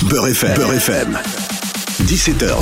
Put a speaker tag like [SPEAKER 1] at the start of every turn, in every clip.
[SPEAKER 1] Beurre FM. 17h,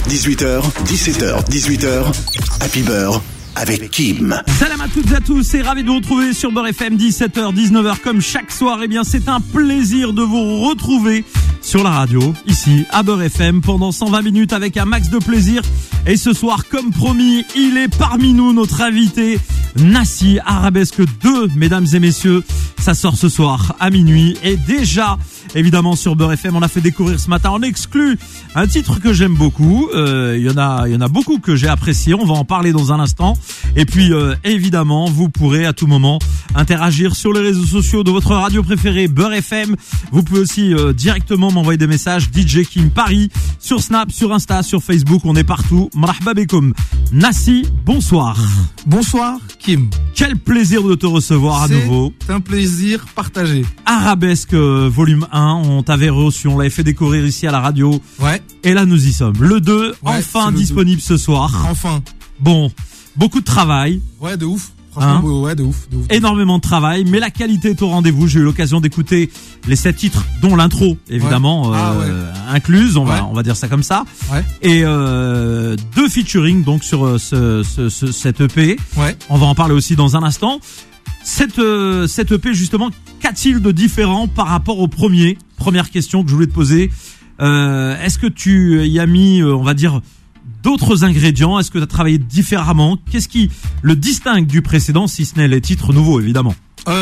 [SPEAKER 1] 18h, Happy Beurre avec Kim.
[SPEAKER 2] Salam à toutes et à tous et ravi de vous retrouver sur Beurre FM 17h, 19h comme chaque soir. Eh bien, c'est un plaisir de vous retrouver sur la radio, ici à Beurre FM pendant 120 minutes avec un max de plaisir. Et ce soir, comme promis, il est parmi nous notre invité Nassi, Arabesque 2, mesdames et messieurs. Ça sort ce soir à minuit et déjà, évidemment, sur Beurre FM, on a fait découvrir ce matin en exclu un titre que j'aime beaucoup. Il y en a beaucoup que j'ai apprécié. On va en parler dans un instant. Et puis, évidemment, vous pourrez à tout moment interagir sur les réseaux sociaux de votre radio préférée, Beurre FM. Vous pouvez aussi directement m'envoyer des messages DJ Kim Paris sur Snap, sur Insta, sur Facebook. On est partout. Marhaba bekoum. Nassi, bonsoir.
[SPEAKER 3] Bonsoir Kim.
[SPEAKER 2] Quel plaisir de te recevoir à nouveau.
[SPEAKER 3] C'est un plaisir partagé.
[SPEAKER 2] Arabesque volume 1, on t'avait reçu, on l'avait fait découvrir ici à la radio.
[SPEAKER 3] Ouais.
[SPEAKER 2] Et là nous y sommes. Le 2,
[SPEAKER 3] ouais,
[SPEAKER 2] enfin
[SPEAKER 3] le
[SPEAKER 2] disponible 2. Ce soir.
[SPEAKER 3] Enfin.
[SPEAKER 2] Bon, beaucoup de travail.
[SPEAKER 3] Ouais, de ouf. Franchement, ouais, de ouf.
[SPEAKER 2] Énormément de travail, mais la qualité est au rendez-vous. J'ai eu l'occasion d'écouter les 7 titres, dont l'intro, évidemment, incluse, on va dire ça comme ça.
[SPEAKER 3] Ouais.
[SPEAKER 2] Et 2 featuring donc sur cette EP.
[SPEAKER 3] Ouais.
[SPEAKER 2] On va en parler aussi dans un instant. Cette EP justement, qu'a-t-il de différent par rapport au premier? Première question que je voulais te poser. Est-ce que tu y as mis, on va dire, d'autres ingrédients? Est-ce que tu as travaillé différemment? Qu'est-ce qui le distingue du précédent, si ce n'est les titres nouveaux, évidemment?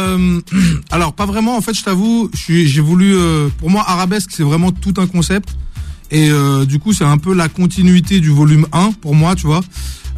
[SPEAKER 3] Alors, pas vraiment. En fait, je t'avoue, j'ai voulu... pour moi, Arabesque, c'est vraiment tout un concept. Et du coup, c'est un peu la continuité du volume 1, pour moi, tu vois.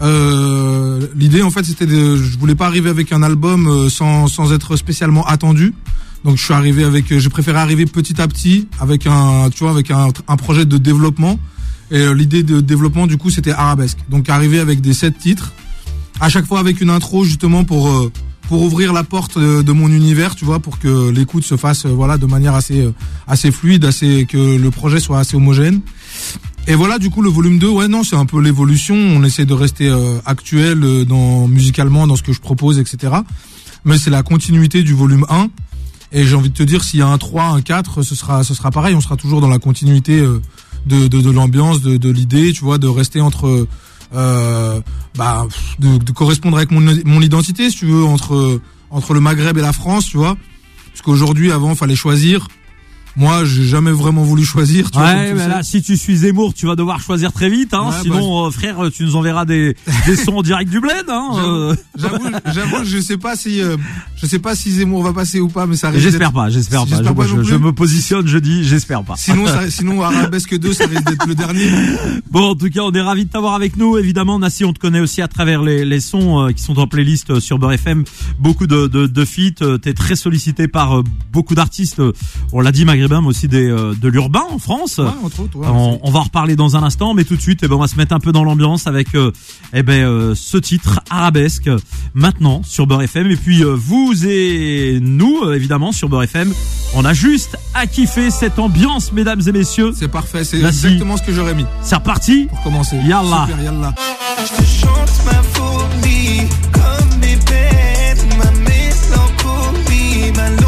[SPEAKER 3] L'idée, en fait, c'était je voulais pas arriver avec un album sans être spécialement attendu. Donc, j'ai préféré arriver petit à petit avec un projet de développement. Et l'idée de développement, du coup, c'était Arabesque. Donc, arriver avec des 7 titres, à chaque fois avec une intro, justement, pour ouvrir la porte de mon univers, tu vois, pour que l'écoute se fasse, de manière assez fluide, que le projet soit assez homogène. Et voilà, du coup, le volume 2, c'est un peu l'évolution. On essaie de rester actuel musicalement, dans ce que je propose, etc. Mais c'est la continuité du volume 1. Et j'ai envie de te dire, s'il y a un 3, un 4, ce sera pareil. On sera toujours dans la continuité de l'ambiance, de l'idée, tu vois, de rester entre de correspondre avec mon identité, si tu veux, entre le Maghreb et la France, tu vois, parce qu'aujourd'hui, avant, fallait choisir. Moi, j'ai jamais vraiment voulu choisir. Tu vois,
[SPEAKER 2] mais là, si tu suis Zemmour, tu vas devoir choisir très vite. Sinon, frère, tu nous enverras des sons en direct du bled.
[SPEAKER 3] J'avoue, je sais pas si Zemmour va passer ou pas, mais ça risque.
[SPEAKER 2] J'espère pas. Je me positionne, je dis, j'espère pas.
[SPEAKER 3] Sinon, Arabesque 2, ça risque d'être le dernier.
[SPEAKER 2] Bon, en tout cas, on est ravis de t'avoir avec nous. Évidemment, Nassi, on te connaît aussi à travers les sons qui sont en playlist sur Beurre FM. Beaucoup de feats. T'es très sollicité par beaucoup d'artistes. On l'a dit, maghrébins, mais aussi de l'urbain en France.
[SPEAKER 3] Ouais, entre autres,
[SPEAKER 2] on va en reparler dans un instant, mais tout de suite, on va se mettre un peu dans l'ambiance avec ce titre Arabesque maintenant sur Beurre FM. Et puis vous et nous, évidemment, sur Beurre FM, on a juste à kiffer cette ambiance, mesdames et messieurs.
[SPEAKER 3] C'est parfait, c'est exactement ce que j'aurais mis.
[SPEAKER 2] C'est reparti.
[SPEAKER 3] Pour commencer.
[SPEAKER 2] Yallah.
[SPEAKER 3] Super, yallah.
[SPEAKER 4] Je te chante ma folie comme mes peines, ma mélancolie, ma loneliness.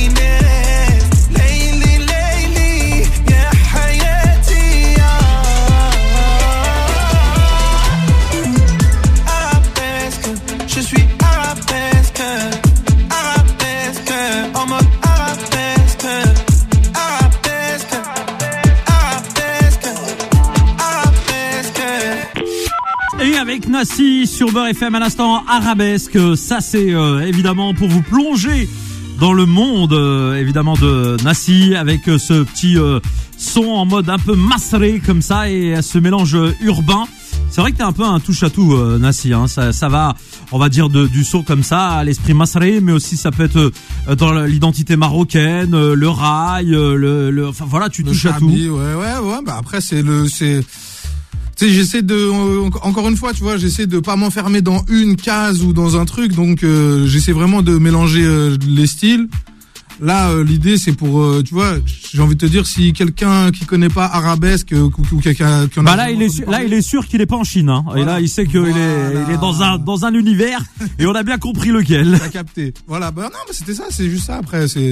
[SPEAKER 2] Avec Nassi sur Beurre FM à l'instant, Arabesque. Ça c'est évidemment pour vous plonger dans le monde évidemment de Nassi avec ce petit son en mode un peu masré comme ça et ce mélange urbain. C'est vrai que t'es un peu un touche-à-tout Nassi, hein. Ça va, on va dire du son comme ça à l'esprit masré, mais aussi ça peut être dans l'identité marocaine, le rail, enfin voilà, tu touches à tout.
[SPEAKER 3] Ouais, bah après tu sais, j'essaie encore une fois, tu vois, j'essaie de pas m'enfermer dans une case ou dans un truc, donc j'essaie vraiment de mélanger les styles. Là, l'idée, c'est pour, tu vois, j'ai envie de te dire, si quelqu'un qui connaît pas Arabesque ou quelqu'un qui en a...
[SPEAKER 2] Là, il est sûr qu'il est pas en Chine, hein. Voilà. Et là, il sait qu'il il est dans un univers et on a bien compris lequel.
[SPEAKER 3] T'as capté. Voilà. Non, mais c'était ça, c'est juste ça. Après,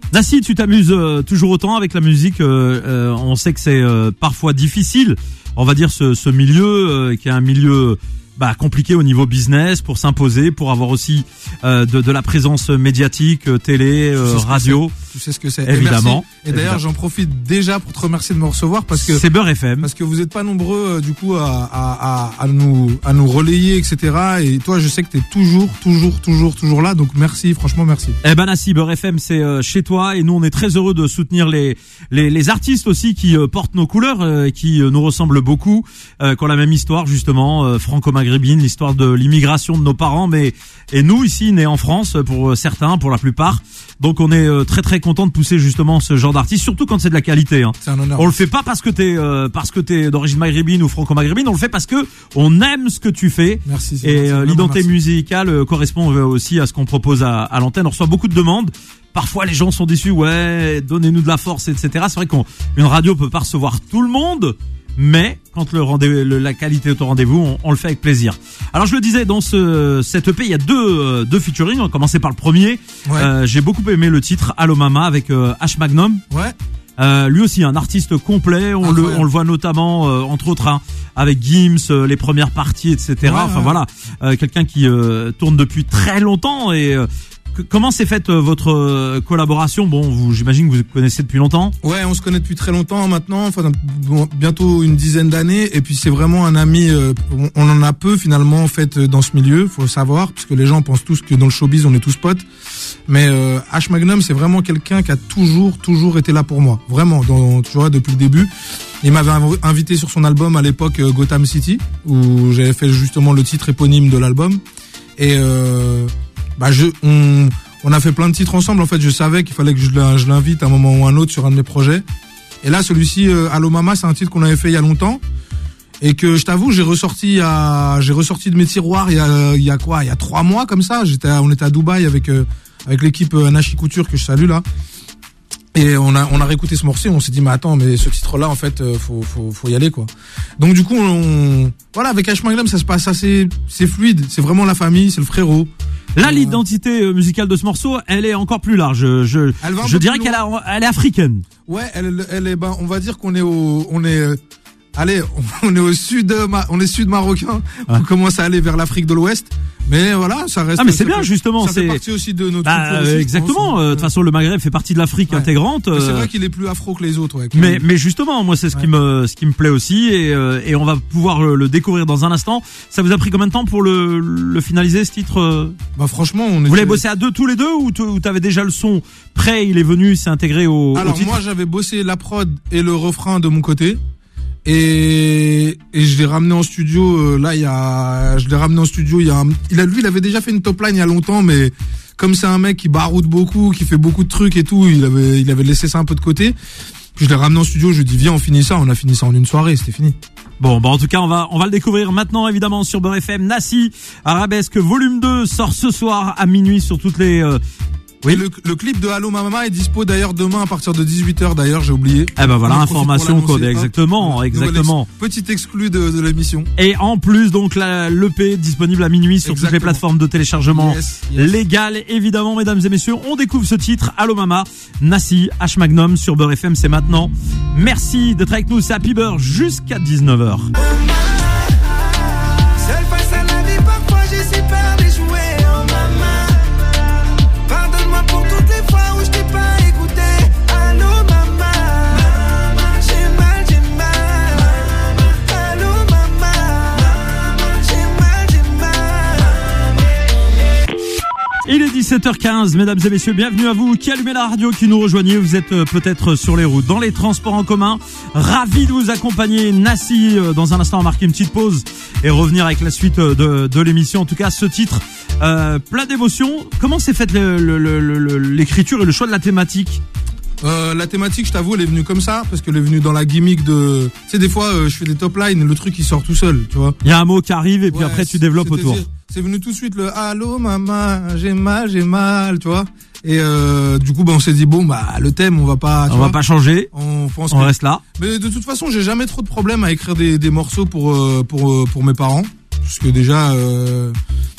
[SPEAKER 2] Nassi, tu t'amuses toujours autant avec la musique. On sait que c'est parfois difficile, on va dire ce milieu qui est un milieu compliqué au niveau business, pour s'imposer, pour avoir aussi de la présence médiatique, télé, radio.
[SPEAKER 3] Tu sais ce que c'est.
[SPEAKER 2] Évidemment.
[SPEAKER 3] Et d'ailleurs, j'en profite déjà pour te remercier de me recevoir parce que
[SPEAKER 2] c'est Beurre FM.
[SPEAKER 3] Parce que vous êtes pas nombreux du coup à nous relayer, etc. Et toi, je sais que t'es toujours là. Donc merci, franchement merci.
[SPEAKER 2] Nassi, Beurre FM, c'est chez toi et nous on est très heureux de soutenir les artistes aussi qui portent nos couleurs, qui nous ressemblent beaucoup, qui ont la même histoire justement, franco-maghrébine, l'histoire de l'immigration de nos parents, et nous ici nés en France pour certains, pour la plupart. Donc on est très très content de pousser justement ce genre d'artiste, surtout quand c'est de la qualité. Hein.
[SPEAKER 3] C'est un honneur.
[SPEAKER 2] On le fait pas parce que t'es d'origine maghrébine ou franco-maghrébine, on le fait parce que on aime ce que tu fais.
[SPEAKER 3] Merci.
[SPEAKER 2] Et l'identité musicale correspond aussi à ce qu'on propose à l'antenne. On reçoit beaucoup de demandes. Parfois les gens sont déçus, ouais, donnez-nous de la force, etc. C'est vrai qu'une radio peut pas recevoir tout le monde. Mais quand la qualité est au rendez-vous, on le fait avec plaisir. Alors je le disais, dans cette EP, il y a deux featuring. On va commencer par le premier. Ouais. J'ai beaucoup aimé le titre Allo Mama avec H Magnum.
[SPEAKER 3] Ouais.
[SPEAKER 2] Lui aussi un artiste complet. On le voit notamment entre autres avec Gims, les premières parties, etc.
[SPEAKER 3] Ouais,
[SPEAKER 2] enfin voilà, quelqu'un qui tourne depuis très longtemps et comment s'est faite votre collaboration? Bon, j'imagine que vous connaissez depuis longtemps.
[SPEAKER 3] Ouais, on se connaît depuis très longtemps maintenant, enfin bientôt une dizaine d'années. Et puis c'est vraiment un ami. On en a peu finalement en fait dans ce milieu, faut le savoir, parce que les gens pensent tous que dans le showbiz on est tous potes. Mais H Magnum, c'est vraiment quelqu'un qui a toujours été là pour moi, vraiment. Tu vois, depuis le début. Il m'avait invité sur son album à l'époque Gotham City, où j'avais fait justement le titre éponyme de l'album. Et on a fait plein de titres ensemble. En fait, je savais qu'il fallait que je l'invite à un moment ou un autre sur un de mes projets. Et là, celui-ci, Allo Mama, c'est un titre qu'on avait fait il y a longtemps et que je t'avoue, j'ai ressorti de mes tiroirs il y a 3 mois comme ça. On était à Dubaï avec l'équipe Nashi Couture que je salue là. Et on a réécouté ce morceau, on s'est dit mais attends, mais ce titre-là en fait faut y aller quoi. Donc du coup voilà, avec H Magnum ça se passe assez, c'est fluide, c'est vraiment la famille, c'est le frérot.
[SPEAKER 2] Là, l'identité musicale de ce morceau, elle est encore plus large. Je dirais qu'elle est africaine.
[SPEAKER 3] Ouais, elle est, on va dire qu'on est on est au sud, on est sud marocain. Ouais. On commence à aller vers l'Afrique de l'Ouest. Mais voilà, ça reste.
[SPEAKER 2] Ah, mais c'est bien, justement.
[SPEAKER 3] Ça fait partie aussi de notre culture aussi,
[SPEAKER 2] exactement. De toute façon, le Maghreb fait partie de l'Afrique intégrante.
[SPEAKER 3] Mais c'est vrai qu'il est plus afro que les autres, ouais.
[SPEAKER 2] Mais justement, moi, c'est ce qui me plaît aussi, et on va pouvoir le découvrir dans un instant. Ça vous a pris combien de temps pour le finaliser, ce titre?
[SPEAKER 3] Franchement,
[SPEAKER 2] vous l'avez bossé à deux, tous les deux, ou t'avais déjà le son prêt, il est venu, il s'est intégré au titre?
[SPEAKER 3] Alors, moi, j'avais bossé la prod et le refrain de mon côté. Et je l'ai ramené en studio, lui, il avait déjà fait une top line il y a longtemps, mais comme c'est un mec qui baroude beaucoup, qui fait beaucoup de trucs et tout, il avait laissé ça un peu de côté. Puis je l'ai ramené en studio, je lui ai dit viens, on finit ça, on a fini ça en une soirée, c'était fini.
[SPEAKER 2] Bon, en tout cas, on va le découvrir maintenant, évidemment, sur Beurre FM. Nassi, Arabesque, volume 2, sort ce soir à minuit sur toutes les,
[SPEAKER 3] oui. Le clip de Allo Mama est dispo d'ailleurs demain à partir de 18h d'ailleurs, j'ai oublié.
[SPEAKER 2] Voilà, information code, exactement.
[SPEAKER 3] Petit exclu de l'émission.
[SPEAKER 2] Et en plus, donc, l'EP disponible à minuit sur toutes les plateformes de téléchargement légales, évidemment, mesdames et messieurs. On découvre ce titre, Allo Mama, Nassi, H Magnum sur Beurre FM, c'est maintenant. Merci d'être avec nous, c'est Happy Beurre jusqu'à 19h. Il est 17h15, mesdames et messieurs, bienvenue à vous qui allumez la radio, qui nous rejoignez. Vous êtes peut-être sur les routes, dans les transports en commun. Ravi de vous accompagner. Nassi, dans un instant, on va marquer une petite pause et revenir avec la suite de l'émission. En tout cas, ce titre, plein d'émotions. Comment s'est faite l'écriture et le choix de la thématique?
[SPEAKER 3] La thématique, je t'avoue, elle est venue comme ça, parce qu'elle est venue dans la gimmick de... Tu sais, des fois, je fais des top lines, le truc, il sort tout seul, tu vois.
[SPEAKER 2] Il y a un mot qui arrive, et puis après, tu développes autour.
[SPEAKER 3] C'est venu tout de suite le Allo Mama, j'ai mal, tu vois. Et du coup, on s'est dit, le thème, on va pas
[SPEAKER 2] changer.
[SPEAKER 3] On
[SPEAKER 2] reste là.
[SPEAKER 3] Mais de toute façon, j'ai jamais trop de problème à écrire des morceaux pour mes parents. Parce que déjà...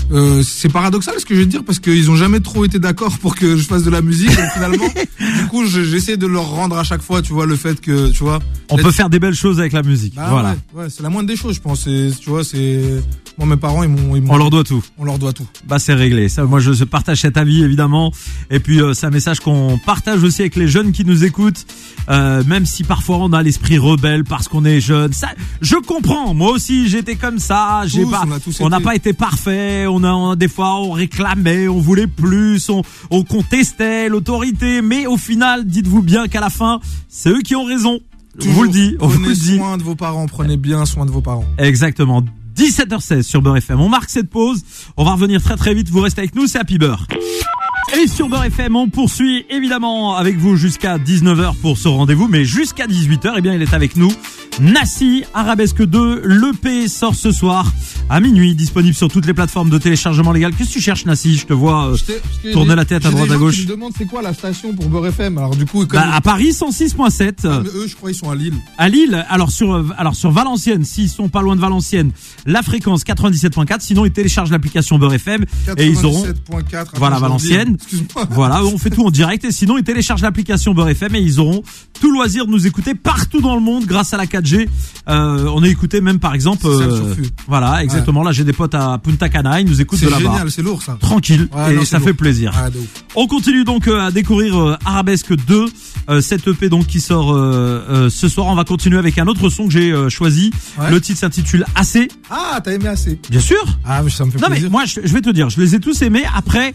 [SPEAKER 3] c'est paradoxal ce que je vais te dire parce qu'ils ont jamais trop été d'accord pour que je fasse de la musique. Donc finalement, du coup, j'essaie de leur rendre à chaque fois, tu vois, le fait que, tu vois.
[SPEAKER 2] On peut faire des belles choses avec la musique.
[SPEAKER 3] Bah,
[SPEAKER 2] voilà.
[SPEAKER 3] Ouais, c'est la moindre des choses, je pense. Tu vois, moi, mes parents, ils m'ont.
[SPEAKER 2] On leur doit tout.
[SPEAKER 3] On leur doit tout.
[SPEAKER 2] Bah, c'est réglé. Ça, moi, je partage cet avis, évidemment. Et puis, c'est un message qu'on partage aussi avec les jeunes qui nous écoutent. Même si parfois on a l'esprit rebelle parce qu'on est jeune. Ça, je comprends. Moi aussi, j'étais comme ça. On n'a pas été parfait. On a des fois, on réclamait, on voulait plus, on contestait l'autorité. Mais au final, dites-vous bien qu'à la fin, c'est eux qui ont raison.
[SPEAKER 3] Toujours.
[SPEAKER 2] On vous le dit.
[SPEAKER 3] Prenez soin de vos parents. Prenez bien soin de vos parents.
[SPEAKER 2] Exactement. 17h16 sur Beurre FM. On marque cette pause. On va revenir très très vite. Vous restez avec nous. C'est Happy Beurre. Et sur Beurre FM, on poursuit évidemment avec vous jusqu'à 19h pour ce rendez-vous, mais jusqu'à 18h, eh bien, il est avec nous. Nassi, Arabesque 2, l'EP sort ce soir à minuit, disponible sur toutes les plateformes de téléchargement légal. Qu'est-ce que tu cherches, Nassi? Je te vois tourner la tête à droite à gauche.
[SPEAKER 3] Je me demande c'est quoi la station pour Beurre FM. Alors du coup,
[SPEAKER 2] à Paris 106.7.
[SPEAKER 3] Mais eux, je crois ils sont à Lille.
[SPEAKER 2] À Lille, alors sur Valenciennes, s'ils sont pas loin de Valenciennes, la fréquence 97.4. Sinon, ils téléchargent l'application Beurre FM et ils auront.
[SPEAKER 3] 97.4.
[SPEAKER 2] Voilà, Valenciennes.
[SPEAKER 3] Excuse-moi.
[SPEAKER 2] Voilà, on fait tout en direct et sinon ils téléchargent l'application Beurre FM et ils auront tout loisir de nous écouter partout dans le monde grâce à la 4G. On est écouté même par exemple. Voilà, exactement. Ouais. Là, j'ai des potes à Punta Cana, ils nous écoutent de là-bas.
[SPEAKER 3] C'est génial, c'est lourd ça.
[SPEAKER 2] Tranquille, ouais, et non, ça fait plaisir.
[SPEAKER 3] Ouais,
[SPEAKER 2] on continue donc à découvrir Arabesque 2, cette EP donc qui sort ce soir. On va continuer avec un autre son que j'ai choisi. Ouais. Le titre s'intitule Assez.
[SPEAKER 3] Ah, t'as aimé Assez? Bien
[SPEAKER 2] sûr.
[SPEAKER 3] Ah, mais ça me fait plaisir.
[SPEAKER 2] Non mais moi, je vais te dire, je les ai tous aimés. Après,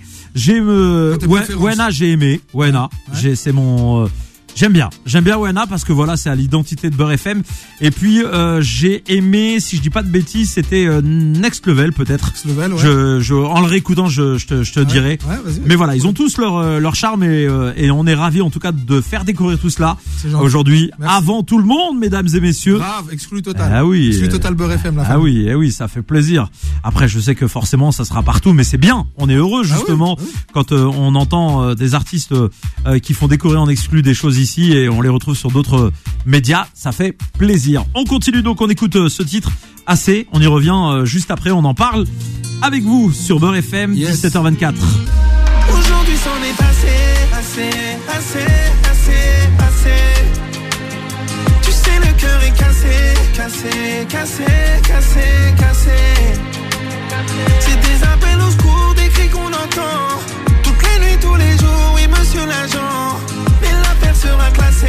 [SPEAKER 2] Wena, j'ai aimé. Wena, c'est mon. J'aime bien Wena parce que voilà, c'est à l'identité de Beurre FM. Et puis j'ai aimé, si je dis pas de bêtises, c'était Next Level peut-être.
[SPEAKER 3] Next Level, ouais.
[SPEAKER 2] En le réécoutant, je te dirai.
[SPEAKER 3] Ouais, vas-y.
[SPEAKER 2] Mais voilà, ils ont tous leur charme et on est ravis en tout cas de faire découvrir tout cela aujourd'hui avant tout le monde, mesdames et messieurs.
[SPEAKER 3] Grave, exclu total.
[SPEAKER 2] Ah oui.
[SPEAKER 3] Exclu total Beurre FM la
[SPEAKER 2] famille. Ah oui, ça fait plaisir. Après, je sais que forcément ça sera partout, mais c'est bien. On est heureux justement quand on entend des artistes qui font découvrir en exclu des choses ici et on les retrouve sur d'autres médias, ça fait plaisir. On continue donc, on écoute ce titre Assez, on y revient juste après, on en parle avec vous sur Beurre FM, 17h24.
[SPEAKER 4] Aujourd'hui c'en est assez. Tu sais le cœur est cassé. C'est des appels au secours, des cris qu'on entend toutes les nuits, tous les jours, oui monsieur l'agent. Mais l'affaire sera classée.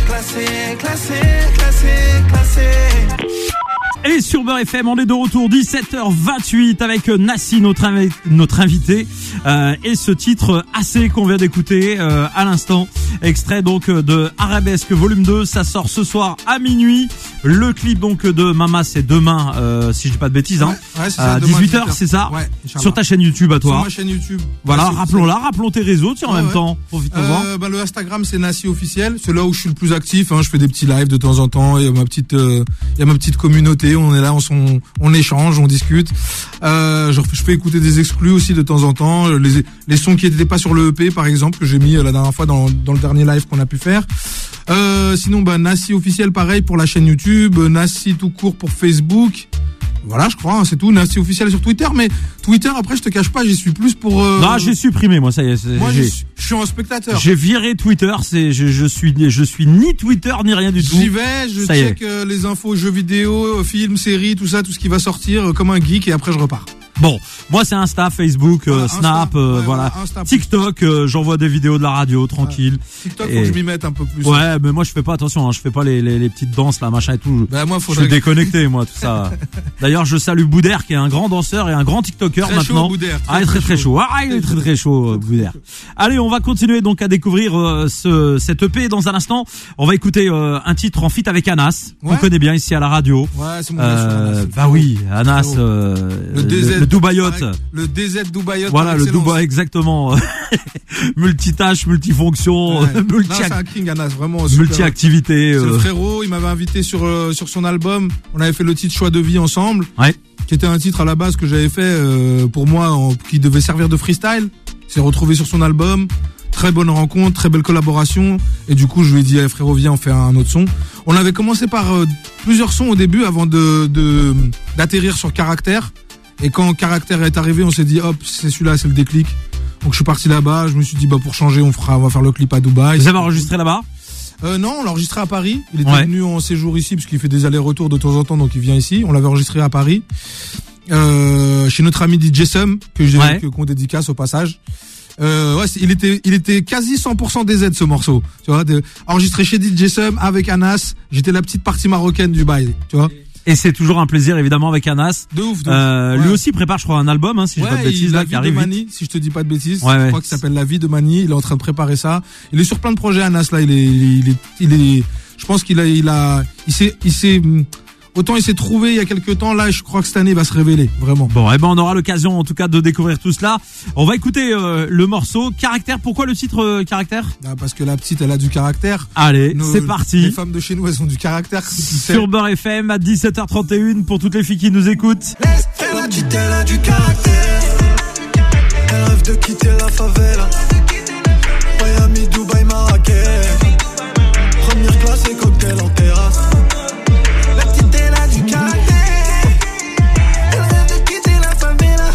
[SPEAKER 2] Et sur Beurre FM, on est de retour 17h28 avec Nassi, notre invité, et ce titre Assez qu'on vient d'écouter à l'instant, extrait donc de Arabesque volume 2, ça sort ce soir à minuit. Le clip donc de Mama, c'est demain, si je dis pas de bêtises, hein.
[SPEAKER 3] Ouais, c'est ça,
[SPEAKER 2] 18h, c'est ça.
[SPEAKER 3] Ouais,
[SPEAKER 2] sur ta chaîne YouTube à toi.
[SPEAKER 3] Sur ma chaîne YouTube.
[SPEAKER 2] Voilà, rappelons tes réseaux, tiens, en même temps. Profite-en.
[SPEAKER 3] Le Instagram c'est Nassi officiel, c'est là où je suis le plus actif, hein. Je fais des petits lives de temps en temps, il y a ma petite communauté, on est là, on échange, on discute. Je fais écouter des exclus aussi de temps en temps, les sons qui étaient pas sur le EP par exemple que j'ai mis la dernière fois dans le dernier live qu'on a pu faire. Sinon Nassi officiel pareil pour la chaîne YouTube, Nassi tout court pour Facebook. Voilà, je crois, c'est tout. Nassi officiel sur Twitter, mais Twitter, après, je te cache pas, j'y suis plus pour.
[SPEAKER 2] Non, j'ai supprimé, moi, ça y est.
[SPEAKER 3] Moi, je suis un spectateur.
[SPEAKER 2] J'ai viré Twitter. Je suis ni Twitter ni rien du tout.
[SPEAKER 3] J'y vais, je check les infos, jeux vidéo, films, séries, tout ça, tout ce qui va sortir comme un geek, et après je repars.
[SPEAKER 2] Bon, moi c'est Insta, Facebook, Snap, voilà. Insta, TikTok, j'envoie des vidéos de la radio, tranquille.
[SPEAKER 3] TikTok, faut que je m'y mette un peu plus.
[SPEAKER 2] Ouais, mais moi je fais pas attention, hein, je fais pas les petites danses là, machin et tout.
[SPEAKER 3] Bah, moi,
[SPEAKER 2] je suis déconnecté, moi, tout ça. D'ailleurs, je salue Boudère, qui est un grand danseur et un grand TikToker
[SPEAKER 3] très
[SPEAKER 2] maintenant.
[SPEAKER 3] Chaud, Boudère,
[SPEAKER 2] très chaud. Ah, il est très chaud, Boudère. Allez, on va continuer donc à découvrir cette EP dans un instant. On va écouter un titre en feat avec Anas, qu'on connaît bien ici à la radio.
[SPEAKER 3] Ouais, c'est mon Anas.
[SPEAKER 2] Bah oui, Anas, le Dubaïote.
[SPEAKER 3] Le DZ Dubaïote.
[SPEAKER 2] Voilà, le Dubaï, exactement. Multitâche, multifonction,
[SPEAKER 3] c'est un king, Anas, vraiment.
[SPEAKER 2] Multi-activité.
[SPEAKER 3] C'est le frérot, il m'avait invité sur son album. On avait fait le titre Choix de vie ensemble.
[SPEAKER 2] Ouais.
[SPEAKER 3] Qui était un titre à la base que j'avais fait pour moi, qui devait servir de freestyle. C'est retrouvé sur son album. Très bonne rencontre, très belle collaboration. Et du coup, je lui ai dit, frérot, viens, on fait un autre son. On avait commencé par plusieurs sons au début avant d'atterrir sur Caractère. Et quand Caractère est arrivé, on s'est dit hop, c'est celui-là, c'est le déclic. Donc je suis parti là-bas, je me suis dit bah pour changer, on va faire le clip à Dubaï.
[SPEAKER 2] Vous avez enregistré là-bas?
[SPEAKER 3] Non, on l'a enregistré à Paris. Il était venu en séjour ici parce qu'il fait des allers-retours de temps en temps, donc il vient ici. On l'avait enregistré à Paris, chez notre ami DJ Sum qu'on dédicace au passage. Il était quasi 100% DZ ce morceau. Tu vois, enregistré chez DJ Sum avec Anas. J'étais la petite partie marocaine du bail. Tu vois.
[SPEAKER 2] Et c'est toujours un plaisir évidemment avec Anas.
[SPEAKER 3] De ouf.
[SPEAKER 2] Lui aussi prépare, je crois, un album, si je dis pas de bêtises, là, qui arrive.
[SPEAKER 3] Mani, si je te dis pas de bêtises, je crois qu'il s'appelle La Vie de Mani. Il est en train de préparer ça. Il est sur plein de projets, Anas, là. Il est, je pense il s'est, autant il s'est trouvé il y a quelques temps, là, je crois que cette année il va se révéler, vraiment.
[SPEAKER 2] Bon, on aura l'occasion, en tout cas, de découvrir tout cela. On va écouter, le morceau Caractère. Pourquoi le titre, Caractère?
[SPEAKER 3] Parce que la petite, elle a du caractère.
[SPEAKER 2] Allez, c'est parti.
[SPEAKER 3] Les femmes de chez nous, elles ont du caractère.
[SPEAKER 2] Sur Beurre FM à 17h31 pour toutes les filles qui nous écoutent.
[SPEAKER 4] Elle a du caractère. Elle rêve de quitter la favela. Miami, Dubaï, Marrakech. Première classe et cocktail en terrasse. La petite, elle a du caractère. Elle rêve de quitter la favela.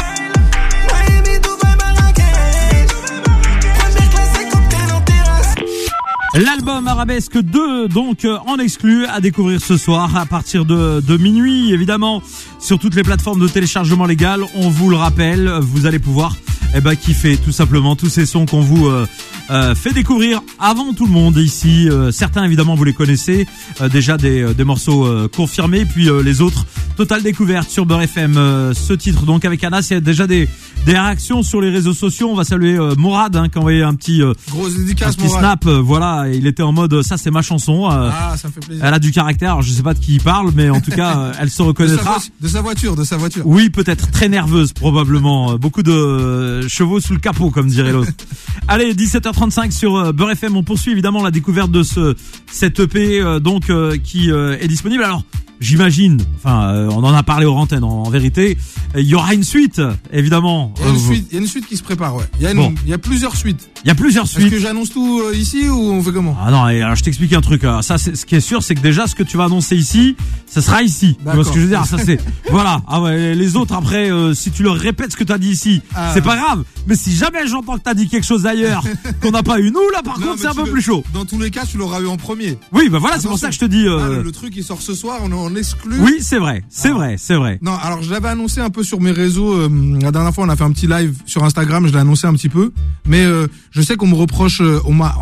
[SPEAKER 4] Miami, Dubaï, Marrakech. Première classe et cocktail en terrasse.
[SPEAKER 2] L'album Arabesque 2, donc en exclu, à découvrir ce soir à partir de minuit, évidemment, sur toutes les plateformes de téléchargement légal. On vous le rappelle, vous allez pouvoir kiffer tout simplement tous ces sons qu'on vous fait découvrir avant tout le monde ici. Certains évidemment vous les connaissez, déjà des morceaux confirmés, puis les autres totale découverte sur Beurre FM. Ce titre donc avec Anas, il y a déjà des réactions sur les réseaux sociaux. On va saluer Morad qui a envoyé un petit
[SPEAKER 3] grosse dédicace,
[SPEAKER 2] un petit snap. Voilà, il était en mode ça c'est ma chanson.
[SPEAKER 3] Ça me fait plaisir.
[SPEAKER 2] Elle a du caractère. Alors, je sais pas de qui il parle, mais en tout cas elle se reconnaîtra.
[SPEAKER 3] De sa voiture.
[SPEAKER 2] Oui, peut-être très nerveuse probablement. Beaucoup de chevaux sous le capot comme dirait l'autre. Allez, 17h35 sur Beurre FM. On poursuit évidemment la découverte de cette EP qui est disponible. Alors j'imagine, on en a parlé aux antennes en vérité, il y aura une suite évidemment.
[SPEAKER 3] Il y a une suite qui se prépare, ouais. Il y a plusieurs suites.
[SPEAKER 2] Est-ce
[SPEAKER 3] que j'annonce tout ici ou on fait comment?
[SPEAKER 2] Ah non, alors je t'explique un truc. Ça, ce qui est sûr, c'est que déjà ce que tu vas annoncer ici, ça sera ici. Tu vois ce que je veux dire? Ça c'est voilà. Ah ouais, les autres après, si tu leur répètes ce que t'as dit ici, c'est pas grave. Mais si jamais j'entends que t'as dit quelque chose ailleurs qu'on n'a pas eu nous, là par contre c'est un peu plus chaud.
[SPEAKER 3] Dans tous les cas, tu l'auras eu en premier.
[SPEAKER 2] Oui, voilà, c'est pour ça que je te dis.
[SPEAKER 3] Le truc il sort ce soir, on est en exclu.
[SPEAKER 2] Oui, c'est vrai.
[SPEAKER 3] Non, alors je l'avais annoncé un peu sur mes réseaux. La dernière fois, on a fait un petit live sur Instagram. Je l'ai annoncé un petit peu, mais je sais qu'on me reproche. On m'a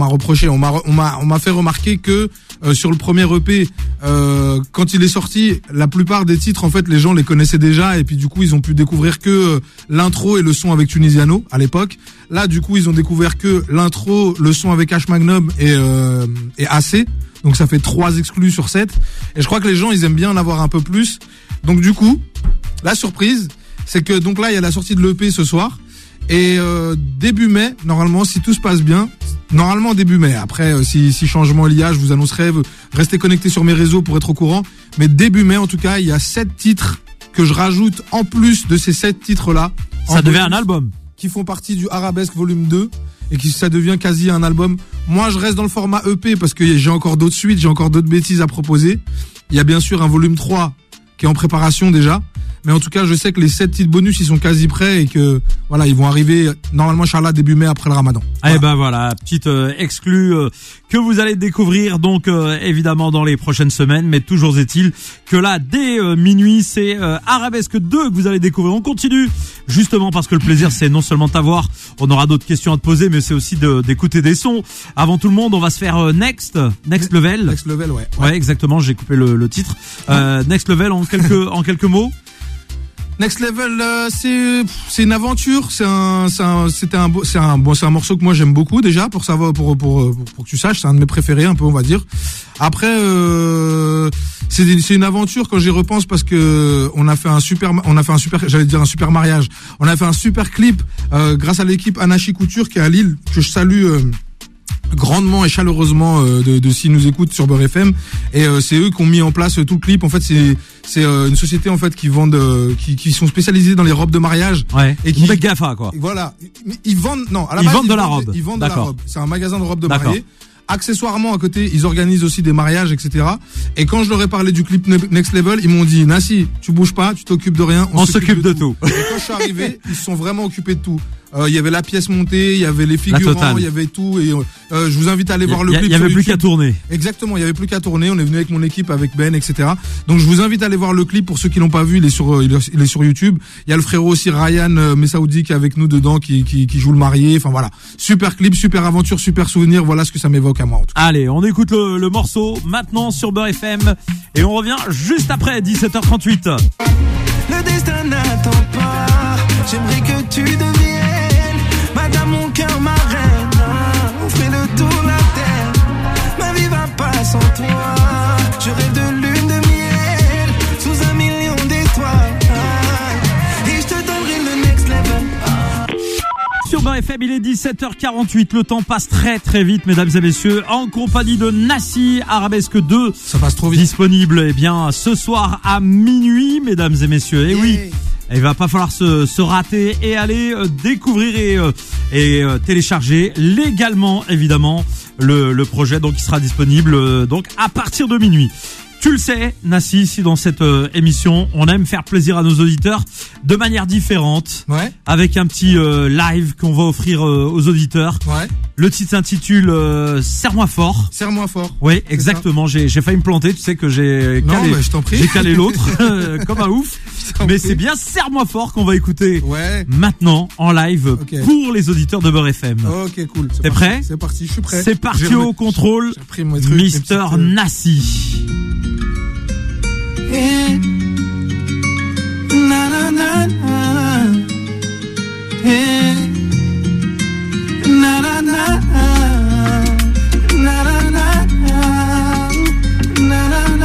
[SPEAKER 3] fait remarquer que sur le premier EP, quand il est sorti, la plupart des titres, en fait, les gens les connaissaient déjà, et puis du coup, ils ont pu découvrir que l'intro et le son avec Tunisiano à l'époque. Là, du coup, ils ont découvert que l'intro, le son avec H Magnum et AC. Donc ça fait 3 exclus sur 7. Et je crois que les gens, ils aiment bien en avoir un peu plus. Donc du coup, la surprise, c'est que donc là, il y a la sortie de l'EP ce soir. Et début mai, normalement, si tout se passe bien, normalement début mai. Après, si changement il y a, je vous annoncerai. Restez connectés sur mes réseaux pour être au courant. Mais début mai, en tout cas, il y a 7 titres que je rajoute en plus de ces 7 titres-là.
[SPEAKER 2] Ça devient un album.
[SPEAKER 3] Qui font partie du Arabesque volume 2. Et ça devient quasi un album. Moi, je reste dans le format EP parce que j'ai encore d'autres suites, j'ai encore d'autres bêtises à proposer. Il y a bien sûr un volume 3 qui est en préparation déjà. Mais en tout cas, je sais que les 7 titres bonus, ils sont quasi prêts et que, voilà, ils vont arriver, normalement, Inch'Allah, début mai après le Ramadan.
[SPEAKER 2] Voilà. Et voilà, petite exclue que vous allez découvrir, donc, évidemment, dans les prochaines semaines. Mais toujours est-il que là, dès minuit, c'est Arabesque 2 que vous allez découvrir. On continue, justement, parce que le plaisir, c'est non seulement de t'avoir, on aura d'autres questions à te poser, mais c'est aussi d'écouter des sons. Avant tout le monde, on va se faire Next Level.
[SPEAKER 3] Next Level, ouais.
[SPEAKER 2] Ouais, exactement, j'ai coupé le titre. Next Level, en quelques mots.
[SPEAKER 3] Next Level, c'est une aventure, c'est un morceau que moi j'aime beaucoup déjà pour savoir pour que tu saches, c'est un de mes préférés un peu on va dire. Après c'est une aventure quand j'y repense parce que on a fait un super mariage. On a fait un super clip grâce à l'équipe Anachi Couture qui est à Lille que je salue grandement et chaleureusement de s'ils nous écoutent sur Beurre FM et c'est eux qui ont mis en place tout le clip. En fait c'est une société en fait qui vendent qui sont spécialisés dans les robes de mariage
[SPEAKER 2] et qui Gafa quoi.
[SPEAKER 3] Voilà, ils vendent
[SPEAKER 2] à la base, ils vendent de la robe.
[SPEAKER 3] Ils vendent de la robe. C'est un magasin de robes de mariée. accessoirement à côté, ils organisent aussi des mariages, etc. Et quand je leur ai parlé du clip Next Level, ils m'ont dit Nassi, tu bouges pas, tu t'occupes de rien,
[SPEAKER 2] on s'occupe de tout.
[SPEAKER 3] Et quand je suis arrivé, ils se sont vraiment occupés de tout. Il y avait la pièce montée, il y avait les figurants, il y avait tout. Et je vous invite à aller voir le clip.
[SPEAKER 2] Il y avait plus qu'à tourner.
[SPEAKER 3] Exactement, il y avait plus qu'à tourner. On est venu avec mon équipe, avec Ben, etc. Donc je vous invite à aller voir le clip pour ceux qui l'ont pas vu. Il est sur YouTube. Il y a le frérot aussi Ryan Messaoudi qui est avec nous dedans, qui joue le marié. Enfin voilà, super clip, super aventure, super souvenir. Voilà ce que ça m'évoque à moi. En tout cas.
[SPEAKER 2] Allez, on écoute le morceau maintenant sur Beurre FM et on revient juste après 17h38.
[SPEAKER 4] Le destin n'attend pas. J'aimerais que tu deviennes Madame mon cœur, ma reine. On ferait le tour de la terre. Ma vie va pas sans toi. Je rêve de lune de miel sous 1 million d'étoiles. Et je te donnerai le next level.
[SPEAKER 2] Sur Beurre FM, il est 17h48. Le temps passe très très vite, mesdames et messieurs. En compagnie de Nassi, Arabesque 2.
[SPEAKER 3] Ça passe trop vite.
[SPEAKER 2] Disponible, ce soir à minuit, mesdames et messieurs. Et oui. Il va pas falloir se rater et aller découvrir et télécharger légalement évidemment le projet, donc il sera disponible donc à partir de minuit. Tu le sais, Nassi, ici dans cette émission, on aime faire plaisir à nos auditeurs de manière différente, avec un petit live qu'on va offrir aux auditeurs.
[SPEAKER 3] Ouais.
[SPEAKER 2] Le titre s'intitule Serre-moi fort.
[SPEAKER 3] Serre-moi fort.
[SPEAKER 2] Oui, exactement. J'ai failli me planter. Tu sais que j'ai calé l'autre comme un ouf. Mais c'est bien Serre-moi fort qu'on va écouter maintenant en live pour les auditeurs de Beurre FM.
[SPEAKER 3] Ok, cool.
[SPEAKER 2] T'es prêt ?
[SPEAKER 3] C'est parti, je suis prêt.
[SPEAKER 2] C'est parti au contrôle. Mister Nassi.
[SPEAKER 4] Hey. Na na na na. Hey. Na na na na na na na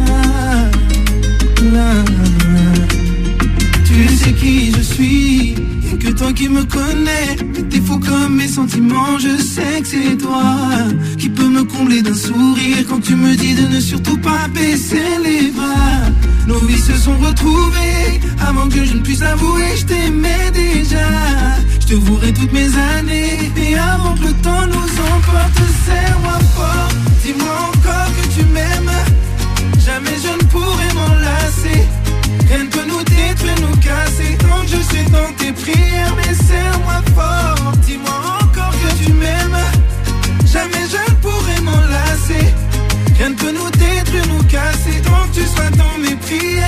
[SPEAKER 4] na na. Tu sais qui je suis, et que toi qui me connais, t'es fou comme mes sentiments, je sais que c'est toi qui peux me combler d'un sourire quand tu me dis de ne surtout pas baisser les bras. Nos vies se sont retrouvées avant que je ne puisse avouer, je t'aimais déjà. Je te vouerai toutes mes années et avant que le temps nous emporte, serre-moi fort. Dis-moi encore que tu m'aimes. Jamais je ne pourrai m'en lasser. Rien ne peut nous détruire, nous casser. Tant que je suis dans tes prières, mais serre-moi fort. Dis-moi encore que tu m'aimes. Jamais je ne pourrai m'en lasser. Rien ne peut nous détruire, nous casser. Tant que tu sois dans mes prières.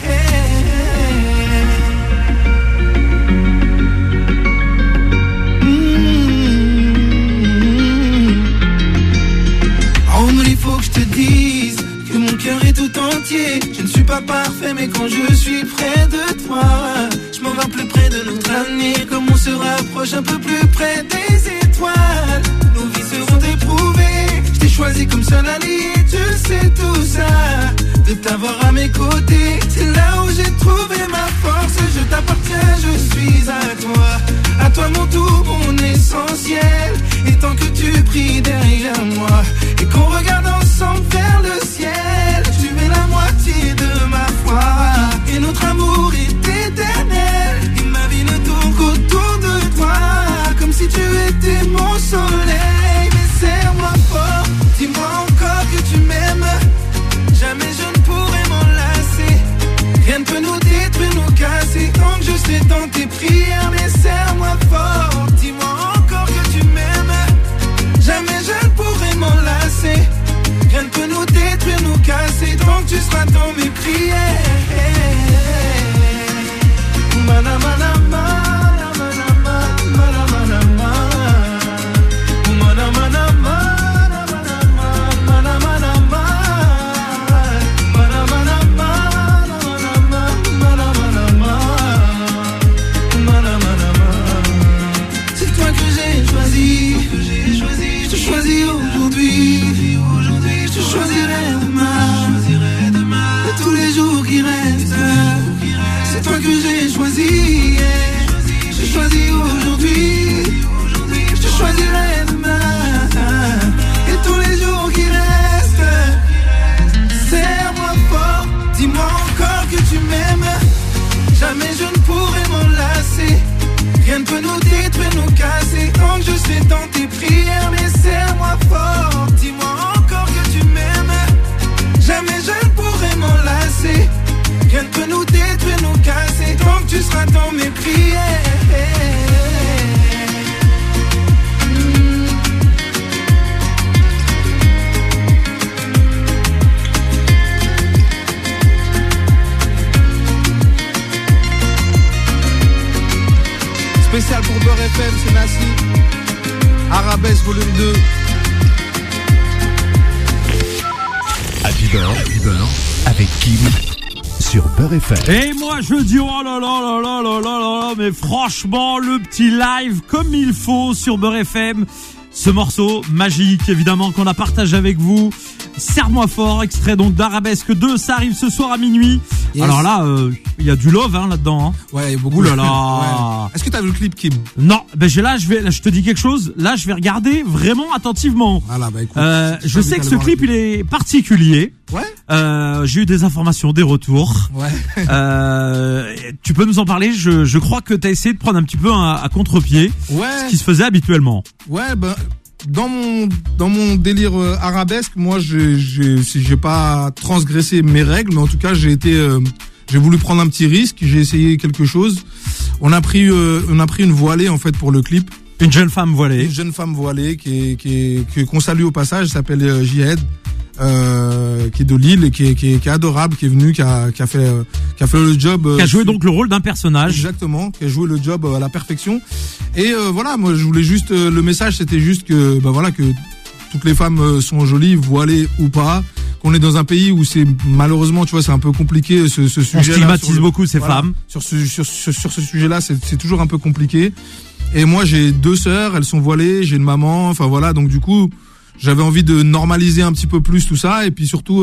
[SPEAKER 4] Oh, mais il faut que je te dise que mon cœur est tout entier. Je ne suis pas parfait, mais quand je suis près de toi, je m'en vais plus près de notre avenir. Comme on se rapproche un peu plus près des étoiles, nos vies seront éprouvées. Je t'ai choisi comme seul allié, tu sais tout ça. De t'avoir à mes côtés, c'est là où j'ai trouvé ma force. Je t'appartiens, je suis à toi mon tout, mon essentiel. Et tant que tu pries derrière moi et qu'on regarde ensemble vers le ciel, tu es la moitié de ma foi et notre amour est éternel. Et ma vie ne tourne qu'autour de toi, comme si tu étais mon soleil. Mais serre-moi fort, dis-moi encore que tu m'aimes. Jamais je ne pourrai m'en lasser. Rien ne peut nous détruire, nous casser. Tant que je serai dans tes prières, mais serre-moi fort. Dis-moi encore que tu m'aimes. Jamais je ne pourrai m'en lasser. toi dans mes prières.
[SPEAKER 3] Spécial pour Beurre FM, c'est Nassi. Arabesque volume 2.
[SPEAKER 1] Happy Beurre avec Kim sur Beurre FM.
[SPEAKER 2] Et moi je dis oh là là là là là là là, mais franchement le petit live comme il faut sur Beurre FM. Ce morceau magique évidemment qu'on a partagé avec vous. Serre-moi fort, extrait donc d'Arabesque 2, ça arrive ce soir à minuit. Yes. Alors là, il y a du love là-dedans.
[SPEAKER 3] Ouais, beaucoup.
[SPEAKER 2] Ouh là là.
[SPEAKER 3] Ouais. Est-ce que t'as vu le clip, Kim?
[SPEAKER 2] Non, ben je te dis quelque chose. Là, je vais regarder vraiment attentivement.
[SPEAKER 3] Voilà, bah écoute.
[SPEAKER 2] Je sais que ce clip il est particulier.
[SPEAKER 3] Ouais.
[SPEAKER 2] J'ai eu des informations, des retours.
[SPEAKER 3] Ouais.
[SPEAKER 2] Tu peux nous en parler? Je crois que t'as essayé de prendre un petit peu à contre-pied.
[SPEAKER 3] Ouais.
[SPEAKER 2] Ce qui se faisait habituellement.
[SPEAKER 3] Ouais, ben. Dans mon délire arabesque, moi, j'ai pas transgressé mes règles, mais en tout cas, j'ai voulu prendre un petit risque, j'ai essayé quelque chose. On a pris une voilée, en fait, pour le clip.
[SPEAKER 2] Une jeune femme voilée.
[SPEAKER 3] Une jeune femme voilée qu'on salue au passage, elle s'appelle Jihad, qui est de Lille et qui est adorable, qui est venue, qui a fait le job.
[SPEAKER 2] Qui a joué donc le rôle d'un personnage.
[SPEAKER 3] Exactement, qui a joué le job à la perfection. Et voilà, moi je voulais juste, le message c'était juste que, que toutes les femmes sont jolies, voilées ou pas. Qu'on est dans un pays où c'est malheureusement, tu vois, c'est un peu compliqué ce sujet-là.
[SPEAKER 2] On stigmatise beaucoup ces femmes.
[SPEAKER 3] Sur ce sujet-là, c'est toujours un peu compliqué. Et moi j'ai 2 sœurs, elles sont voilées, j'ai une maman, enfin voilà, donc du coup. J'avais envie de normaliser un petit peu plus tout ça et puis surtout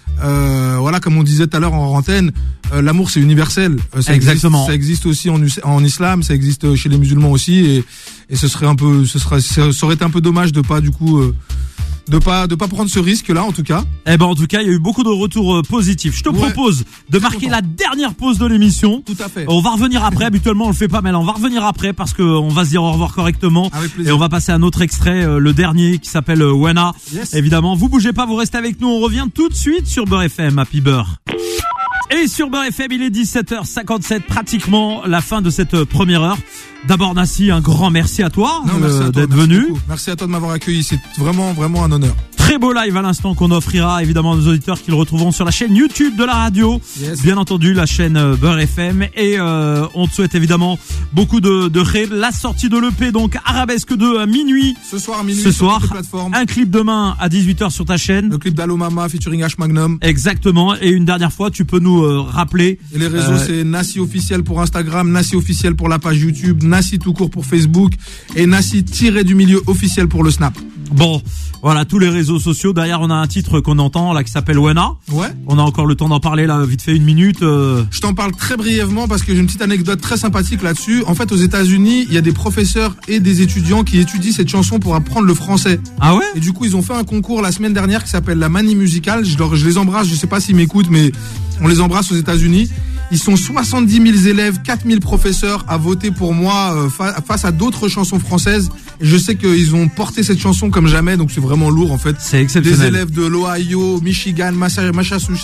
[SPEAKER 3] voilà, comme on disait tout à l'heure en antenne, l'amour c'est universel.
[SPEAKER 2] Exactement.
[SPEAKER 3] Ça existe aussi en islam, ça existe chez les musulmans aussi et ça aurait été un peu dommage de pas du coup de pas prendre ce risque là en tout cas.
[SPEAKER 2] Eh ben en tout cas, il y a eu beaucoup de retours positifs. Je te propose de marquer la dernière pause de l'émission.
[SPEAKER 3] Tout à fait.
[SPEAKER 2] On va revenir après, habituellement on le fait pas mais là on va revenir après parce que on va se dire au revoir correctement.
[SPEAKER 3] Avec plaisir.
[SPEAKER 2] Et on va passer à un autre extrait, le dernier qui s'appelle Wena.
[SPEAKER 3] Yes.
[SPEAKER 2] Évidemment, vous bougez pas, vous restez avec nous, on revient tout de suite sur Beurre FM, Happy Beurre. Et sur Beurre FM, il est 17h57, pratiquement la fin de cette première heure. D'abord Nassi, un grand merci à toi, d'être venu.
[SPEAKER 3] Merci à toi de m'avoir accueilli, c'est vraiment un honneur.
[SPEAKER 2] Très beau live à l'instant qu'on offrira évidemment à nos auditeurs qui le retrouveront sur la chaîne YouTube de la radio.
[SPEAKER 3] Yes.
[SPEAKER 2] Bien entendu, la chaîne Beurre FM. Et on te souhaite évidemment beaucoup de rêves. La sortie de l'EP, donc Arabesque 2 à minuit.
[SPEAKER 3] Ce soir à minuit,
[SPEAKER 2] ce
[SPEAKER 3] sur
[SPEAKER 2] soir,
[SPEAKER 3] toutes les plateformes.
[SPEAKER 2] Un clip demain à 18h sur ta chaîne.
[SPEAKER 3] Le clip d'Allo Mama featuring H Magnum.
[SPEAKER 2] Exactement. Et une dernière fois, tu peux nous rappeler.
[SPEAKER 3] Et les réseaux, c'est Nassi officiel pour Instagram, Nassi officiel pour la page YouTube, Nassi tout court pour Facebook et Nassi tiré-du-milieu officiel pour le Snap.
[SPEAKER 2] Bon, voilà, tous les réseaux sociaux. Derrière, on a un titre qu'on entend là qui s'appelle Wena.
[SPEAKER 3] Ouais.
[SPEAKER 2] On a encore le temps d'en parler là, vite fait, 1 minute.
[SPEAKER 3] Je t'en parle très brièvement parce que j'ai une petite anecdote très sympathique là-dessus. En fait, aux États-Unis, il y a des professeurs et des étudiants qui étudient cette chanson pour apprendre le français.
[SPEAKER 2] Ah ouais?
[SPEAKER 3] Et du coup, ils ont fait un concours la semaine dernière qui s'appelle la Manie Musicale. Je les embrasse, je sais pas s'ils m'écoutent, mais on les embrasse aux États-Unis. Ils sont 70 000 élèves, 4 000 professeurs à voter pour moi face à d'autres chansons françaises. Et je sais qu'ils ont porté cette chanson comme jamais, donc c'est vraiment lourd en fait.
[SPEAKER 2] C'est exceptionnel.
[SPEAKER 3] Des élèves de l'Ohio, Michigan, Massachusetts.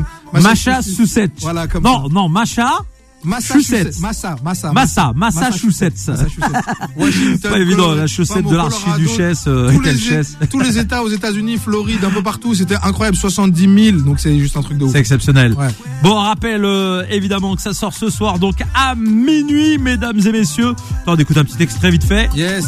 [SPEAKER 2] Voilà,
[SPEAKER 3] comme
[SPEAKER 2] non, Massachusetts. Massachusetts.
[SPEAKER 3] Washington,
[SPEAKER 2] c'est pas évident, la chaussette de l'archiduchesse,
[SPEAKER 3] tous les États aux États-Unis, Floride, un peu partout, c'était incroyable, 70 000, donc c'est juste un truc de ouf.
[SPEAKER 2] C'est exceptionnel.
[SPEAKER 3] Ouais.
[SPEAKER 2] Bon, on rappelle évidemment que ça sort ce soir, donc à minuit, mesdames et messieurs. Attends, on écoute un petit extrait vite fait.
[SPEAKER 3] Yes.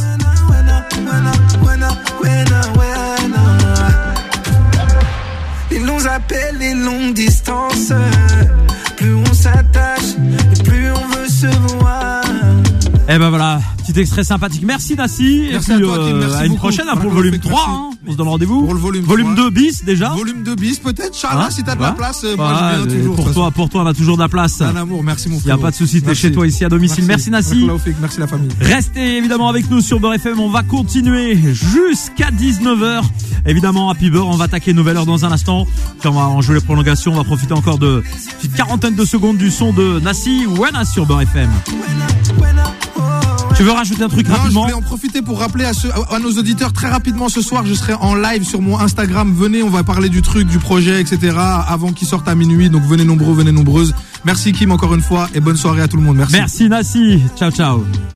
[SPEAKER 4] Ils nous appellent les longues distances. Plus on s'attache et plus on veut se voir.
[SPEAKER 2] Eh ben voilà, petit extrait sympathique. Merci Nassi.
[SPEAKER 3] Merci
[SPEAKER 2] et puis
[SPEAKER 3] à toi, Kim, merci
[SPEAKER 2] à une
[SPEAKER 3] beaucoup.
[SPEAKER 2] prochaine pour le volume 3. Hein. On se donne rendez-vous.
[SPEAKER 3] Pour le volume
[SPEAKER 2] 2 bis déjà.
[SPEAKER 3] Volume 2 bis peut-être, Charles, si t'as de la place. Moi je viens toujours.
[SPEAKER 2] Pour toi, on a toujours de la place.
[SPEAKER 3] Un amour, merci mon frère.
[SPEAKER 2] Il n'y a pas de souci, t'es chez toi ici à domicile. Merci Nassi.
[SPEAKER 3] Merci la famille.
[SPEAKER 2] Restez évidemment avec nous sur Beurre FM. On va continuer jusqu'à 19h. Évidemment, Happy Beurre, on va attaquer une nouvelle heure dans un instant. Puis on va en jouer les prolongations. On va profiter encore de petite quarantaine de secondes du son de Nassi Wena sur Beurre FM. Tu veux rajouter un truc rapidement?
[SPEAKER 3] Je voulais en profiter pour rappeler à nos auditeurs très rapidement ce soir, je serai en live sur mon Instagram. Venez, on va parler du truc, du projet, etc. avant qu'il sorte à minuit. Donc venez nombreux, venez nombreuses. Merci Kim encore une fois et bonne soirée à tout le monde. Merci.
[SPEAKER 2] Merci Nassi. Ciao ciao.